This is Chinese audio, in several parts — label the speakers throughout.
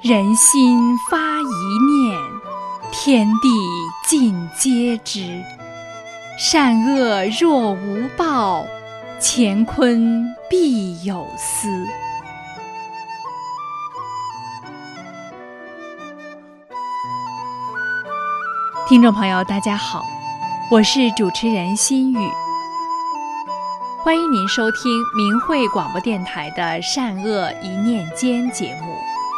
Speaker 1: 人心发一念，天地尽皆知。善恶若无报，乾坤必有私。听众朋友大家好，我是主持人心雨，欢迎您收听明慧广播电台的善恶一念间节目。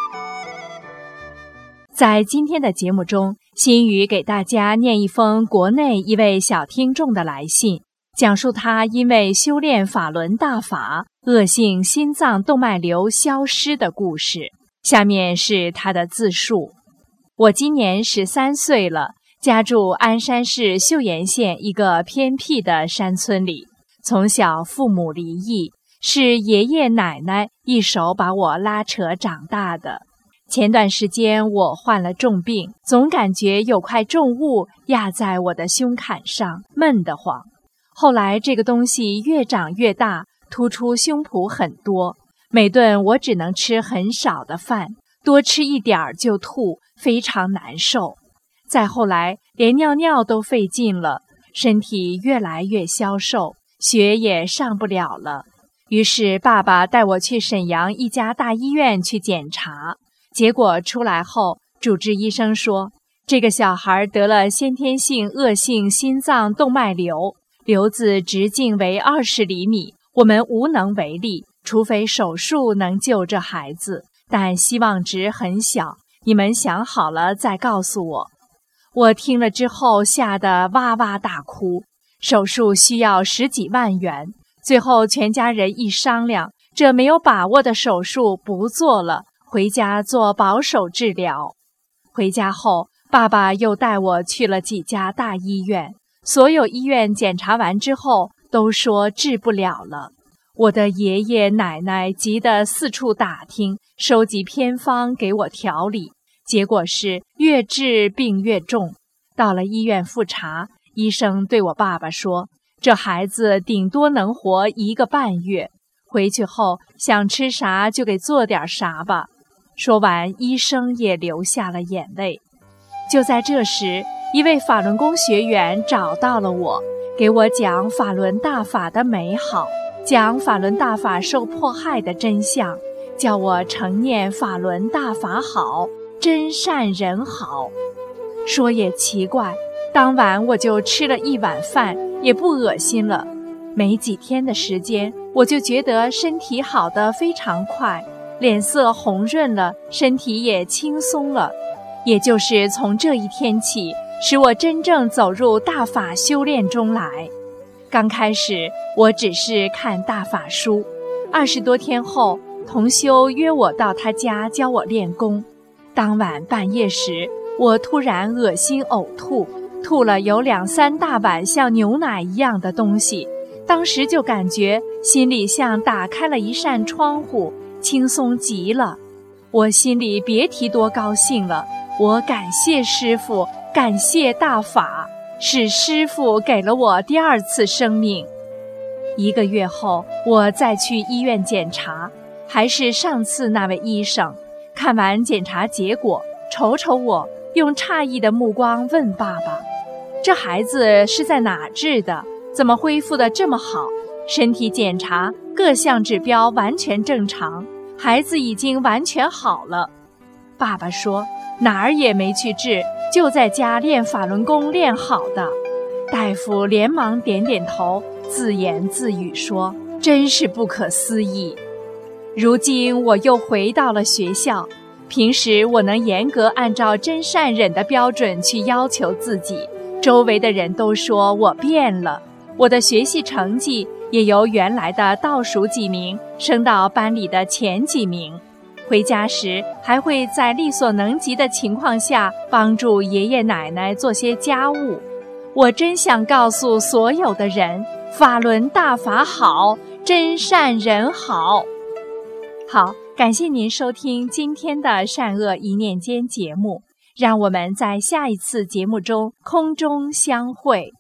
Speaker 1: 在今天的节目中，心雨给大家念一封国内一位小听众的来信，讲述他因为修炼法轮大法，恶性心脏动脉瘤消失的故事。下面是他的自述：我今年13岁了，家住鞍山市岫岩县一个偏僻的山村里。从小父母离异，是爷爷奶奶一手把我拉扯长大的。前段时间我患了重病，总感觉有块重物压在我的胸坎上，闷得慌。后来这个东西越长越大，突出胸脯很多，每顿我只能吃很少的饭，多吃一点儿就吐，非常难受。再后来连尿尿都费劲了，身体越来越消瘦，学也上不了了。于是爸爸带我去沈阳一家大医院去检查，结果出来后，主治医生说，这个小孩得了先天性恶性心脏动脉瘤，瘤子直径为20厘米，我们无能为力，除非手术能救这孩子，但希望值很小，你们想好了再告诉我。我听了之后吓得哇哇大哭，手术需要10几万元，最后全家人一商量，这没有把握的手术不做了，回家做保守治疗。回家后，爸爸又带我去了几家大医院，所有医院检查完之后都说治不了了。我的爷爷奶奶急得四处打听，收集偏方给我调理，结果是越治病越重。到了医院复查，医生对我爸爸说，这孩子顶多能活1个半月，回去后想吃啥就给做点啥吧。说完，医生也流下了眼泪。就在这时，一位法轮功学员找到了我，给我讲法轮大法的美好，讲法轮大法受迫害的真相，叫我承念法轮大法好，真善人好。说也奇怪，当晚我就吃了1碗饭，也不恶心了。没几天的时间，我就觉得身体好得非常快，脸色红润了，身体也轻松了。也就是从这一天起，使我真正走入大法修炼中来。刚开始我只是看大法书，20多天后，同修约我到他家教我练功。当晚半夜时，我突然恶心呕吐，吐了有2、3大碗像牛奶一样的东西，当时就感觉心里像打开了一扇窗户，轻松极了。我心里别提多高兴了，我感谢师父，感谢大法，是师父给了我第2次生命。1个月后，我再去医院检查，还是上次那位医生。看完检查结果，瞅瞅我，用诧异的目光问爸爸，这孩子是在哪治的？怎么恢复得这么好？身体检查各项指标完全正常，孩子已经完全好了。爸爸说，哪儿也没去治，就在家练法轮功练好的。大夫连忙点点头，自言自语说，真是不可思议。如今我又回到了学校，平时我能严格按照真善忍的标准去要求自己，周围的人都说我变了，我的学习成绩也由原来的倒数几名升到班里的前几名。回家时还会在力所能及的情况下帮助爷爷奶奶做些家务。我真想告诉所有的人，法轮大法好，真善人好。好，感谢您收听今天的善恶一念间节目，让我们在下一次节目中空中相会。